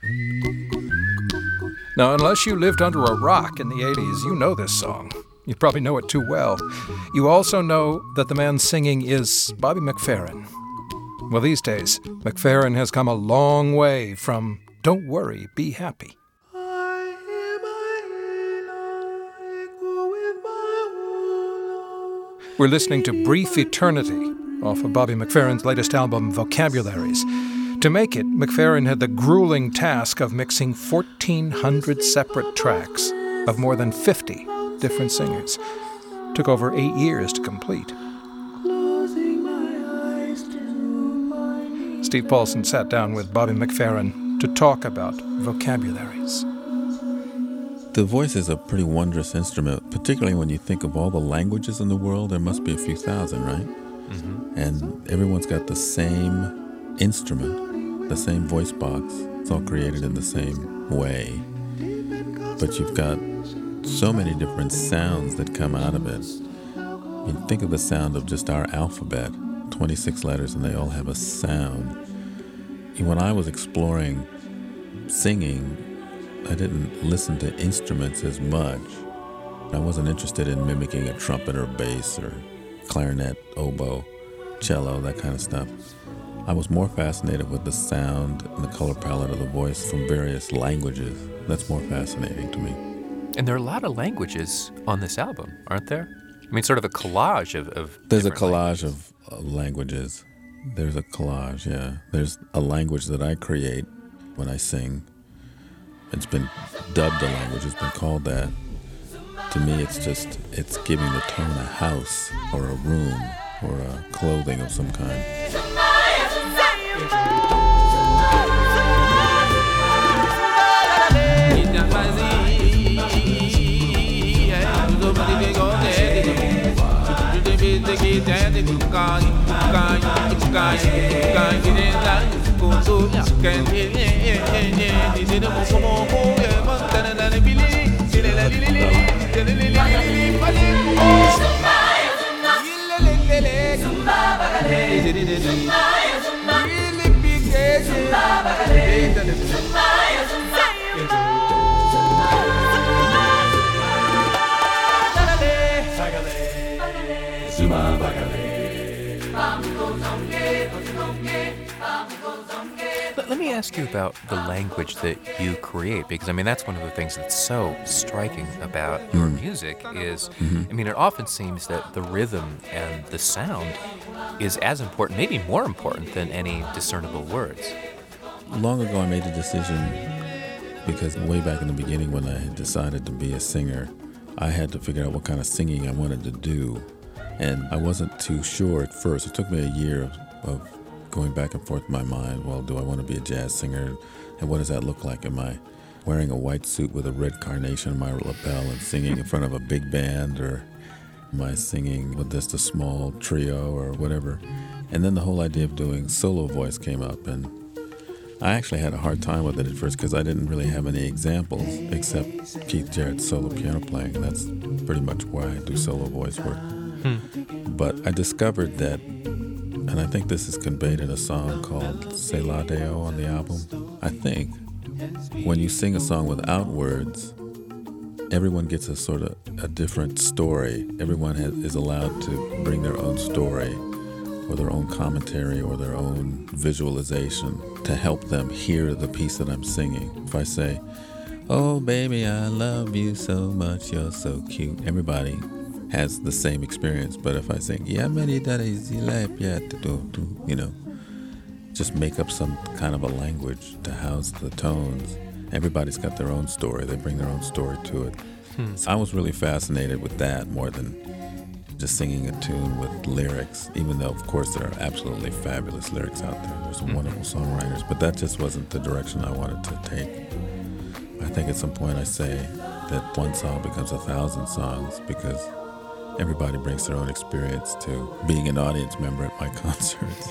Now, unless you lived under a rock in the 80s, you know this song. You probably know it too well. You also know that the man singing is Bobby McFerrin. Well, these days, McFerrin has come a long way from Don't Worry, Be Happy. We're listening to Brief Eternity off of Bobby McFerrin's latest album, Vocabularies. To make it, McFerrin had the grueling task of mixing 1,400 separate tracks of more than 50 different singers. Took over 8 years to complete. Steve Paulson sat down with Bobby McFerrin to talk about Vocabularies. The voice is a pretty wondrous instrument, particularly when you think of all the languages in the world. There must be a few thousand, right? Mm-hmm. And everyone's got the same instrument, the same voice box. It's all created in the same way. But you've got so many different sounds that come out of it. You think of the sound of just our alphabet, 26 letters, and they all have a sound. When I was exploring singing, I didn't listen to instruments as much. I wasn't interested in mimicking a trumpet or bass or clarinet, oboe, cello, that kind of stuff. I was more fascinated with the sound and the color palette of the voice from various languages. That's more fascinating to me. And there are a lot of languages on this album, aren't there? I mean, sort of a collage of There's a collage of languages. There's a collage, yeah. There's a language that I create when I sing. It's been dubbed a language, it's been called that. To me, it's giving the tone a house or a room or a clothing of some kind. Let me ask you about the language that you create, because I mean that's one of the things that's so striking about your music is, I mean, it often seems that the rhythm and the sound is as important, maybe more important than any discernible words. Long ago I made a decision, because way back in the beginning when I had decided to be a singer, I had to figure out what kind of singing I wanted to do. And I wasn't too sure at first. It took me a year of going back and forth in my mind. Well, do I want to be a jazz singer? And what does that look like? Am I wearing a white suit with a red carnation on my lapel and singing in front of a big band? Or am I singing with just a small trio or whatever? And then the whole idea of doing solo voice came up. And I actually had a hard time with it at first because I didn't really have any examples except Keith Jarrett's solo piano playing. That's pretty much why I do solo voice work. But I discovered that, and I think this is conveyed in a song called C'est la Deo on the album. I think when you sing a song without words, everyone gets a sort of a different story. Everyone is allowed to bring their own story or their own commentary or their own visualization to help them hear the piece that I'm singing. If I say, "Oh baby, I love you so much, you're so cute," everybody has the same experience. But if I sing, just make up some kind of a language to house the tones, everybody's got their own story. They bring their own story to it. So I was really fascinated with that more than just singing a tune with lyrics, even though, of course, there are absolutely fabulous lyrics out there. There's some wonderful songwriters, but that just wasn't the direction I wanted to take. I think at some point I say that one song becomes 1,000 songs because everybody brings their own experience to being an audience member at my concerts.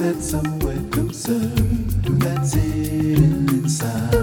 that somewhere closer, that's hidden inside.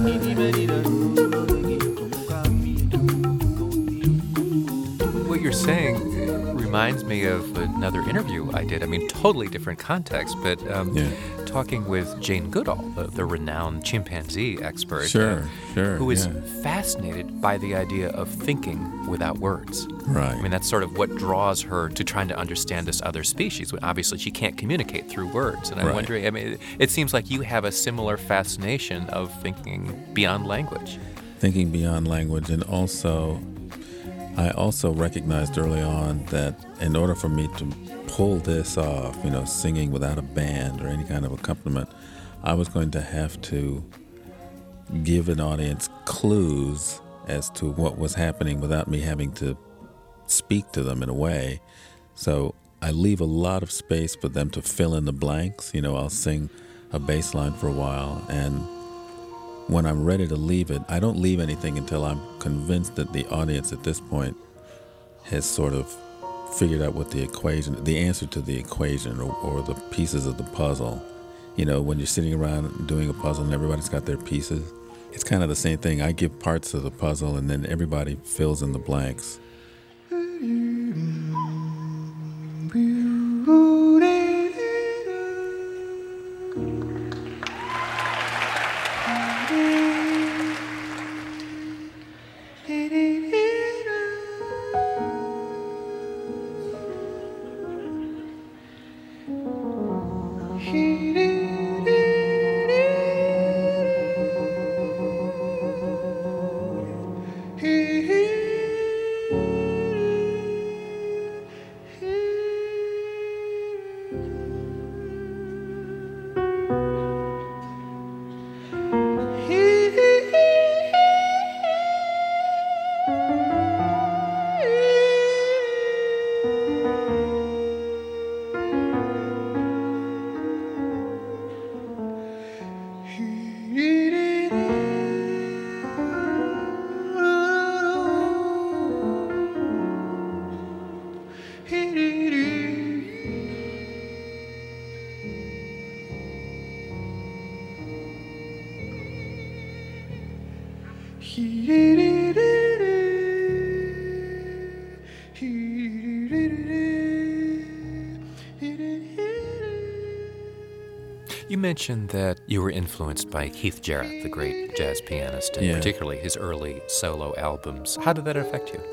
What you're saying reminds me of another interview I did. I mean, totally different context, but talking with Jane Goodall, the renowned chimpanzee expert, who is fascinated by the idea of thinking without words. Right. I mean, that's sort of what draws her to trying to understand this other species. Obviously, she can't communicate through words. And I'm wondering, I mean, it seems like you have a similar fascination of thinking beyond language. Thinking beyond language, and I also recognized early on that in order for me to pull this off, singing without a band or any kind of accompaniment, I was going to have to give an audience clues as to what was happening without me having to speak to them in a way. So I leave a lot of space for them to fill in the blanks. I'll sing a bass line for a while, and when I'm ready to leave it, I don't leave anything until I'm convinced that the audience at this point has sort of figured out what the answer to the equation or the pieces of the puzzle. When you're sitting around doing a puzzle and everybody's got their pieces, it's kind of the same thing. I give parts of the puzzle and then everybody fills in the blanks. You mentioned that you were influenced by Keith Jarrett, the great jazz pianist, and particularly his early solo albums. How did that affect you?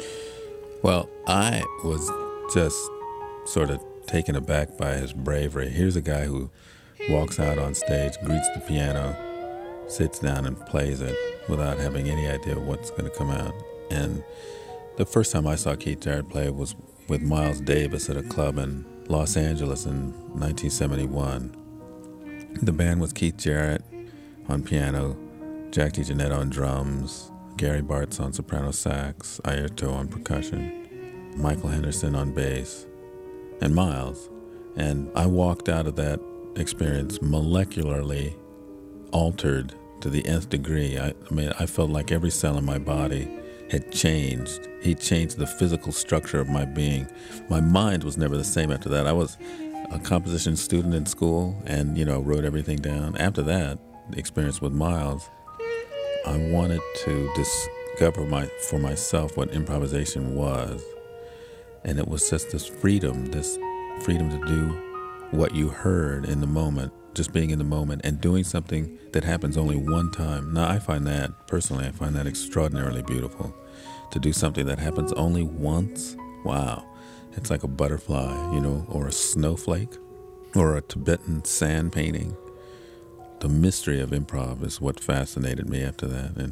Well, I was just sort of taken aback by his bravery. Here's a guy who walks out on stage, greets the piano, sits down and plays it without having any idea what's going to come out. And the first time I saw Keith Jarrett play was with Miles Davis at a club in Los Angeles in 1971. The band was Keith Jarrett on piano, Jack DeJohnette on drums, Gary Bartz on soprano sax, Airto on percussion, Michael Henderson on bass, and Miles. And I walked out of that experience molecularly altered to the nth degree. I felt like every cell in my body had changed. He changed the physical structure of my being. My mind was never the same after that. I was a composition student in school and, wrote everything down. After that, the experience with Miles, I wanted to discover for myself what improvisation was. And it was just this freedom to do what you heard in the moment, just being in the moment and doing something that happens only one time. Now, I find that extraordinarily beautiful. To do something that happens only once, wow. It's like a butterfly, or a snowflake, or a Tibetan sand painting. The mystery of improv is what fascinated me after that. And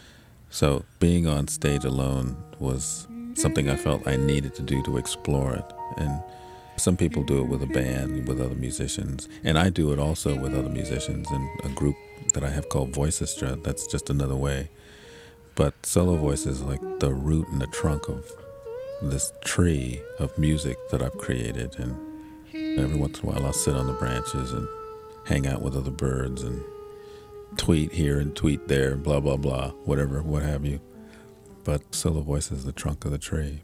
so being on stage alone was something I felt I needed to do to explore it. And some people do it with a band, with other musicians. And I do it also with other musicians in a group that I have called Voicestra. That's just another way. But solo voice is like the root and the trunk of this tree of music that I've created. And every once in a while I'll sit on the branches and hang out with other birds and tweet here and tweet there, blah, blah, blah, whatever, what have you. But solo voice is the trunk of the tree.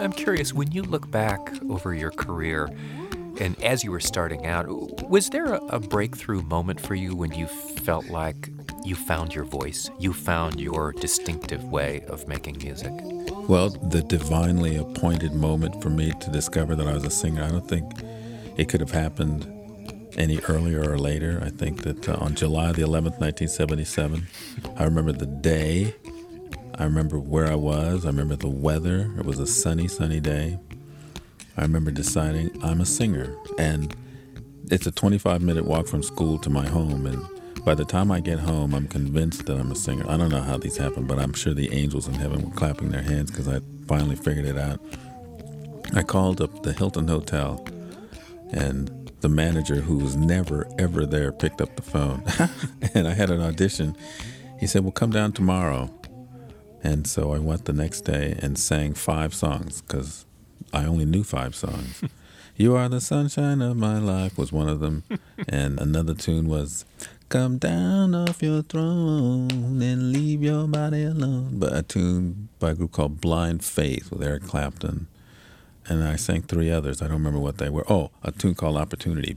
I'm curious, when you look back over your career and as you were starting out, was there a breakthrough moment for you when you felt like you found your voice, you found your distinctive way of making music? Well, the divinely appointed moment for me to discover that I was a singer, I don't think it could have happened any earlier or later. I think that on July the 11th, 1977, I remember the day, I remember where I was, I remember the weather. It was a sunny, sunny day. I remember deciding I'm a singer, and it's a 25-minute walk from school to my home, and by the time I get home, I'm convinced that I'm a singer. I don't know how these happen, but I'm sure the angels in heaven were clapping their hands because I finally figured it out. I called up the Hilton Hotel, and the manager, who was never, ever there, picked up the phone. And I had an audition. He said, well, come down tomorrow. And so I went the next day and sang 5 songs because I only knew 5 songs. You Are the Sunshine of My Life was one of them. And another tune was, come down off your throne and leave your body alone. But a tune by a group called Blind Faith with Eric Clapton. And I sang 3 others. I don't remember what they were. Oh, a tune called Opportunity.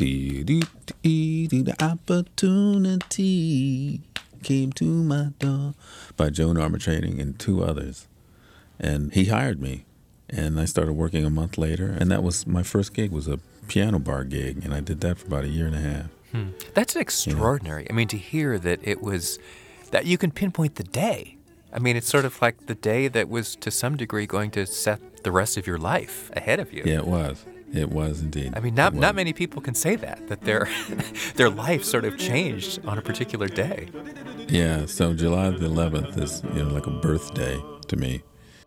The opportunity came to my door by Joan Armatrading and 2 others. And he hired me. And I started working a month later. And that was my first gig, was a piano bar gig. And I did that for about a year and a half. That's extraordinary. Yeah. I mean, to hear that it was, that you can pinpoint the day. I mean, it's sort of like the day that was to some degree going to set the rest of your life ahead of you. Yeah, it was. It was indeed. I mean, not many people can say that their their life sort of changed on a particular day. Yeah, so July the 11th is, like a birthday to me.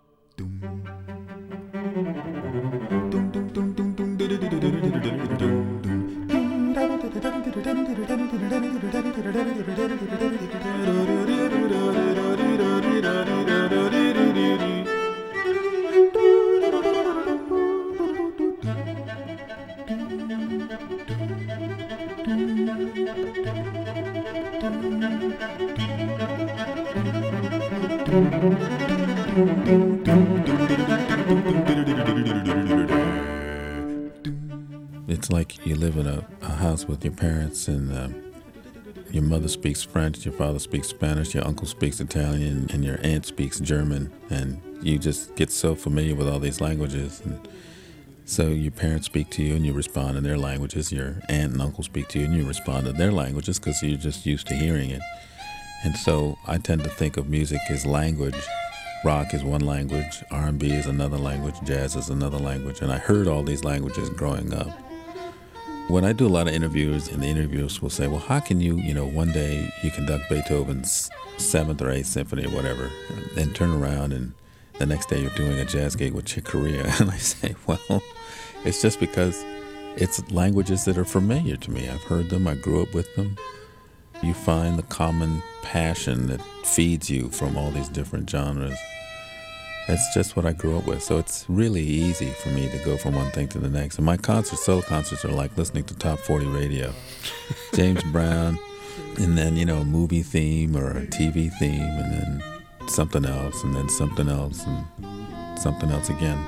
It's like you live in a house with your parents, and your mother speaks French, your father speaks Spanish, your uncle speaks Italian, and your aunt speaks German, and you just get so familiar with all these languages. And so your parents speak to you and you respond in their languages. Your aunt and uncle speak to you and you respond in their languages because you're just used to hearing it. And so I tend to think of music as language. Rock is one language, R&B is another language, jazz is another language, and I heard all these languages growing up. When I do a lot of interviews, and the interviewers will say, well, how can you, one day you conduct Beethoven's 7th or 8th symphony or whatever, and turn around and the next day you're doing a jazz gig with Chick Corea? And I say, well, it's just because it's languages that are familiar to me. I've heard them, I grew up with them. You find the common passion that feeds you from all these different genres. That's just what I grew up with. So it's really easy for me to go from one thing to the next. And my solo concerts are like listening to Top 40 radio. James Brown, and then, a movie theme or a TV theme, and then something else, and then something else, and something else again,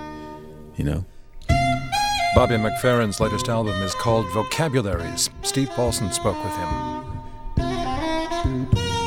Bobby McFerrin's latest album is called Vocabularies. Steve Paulson spoke with him.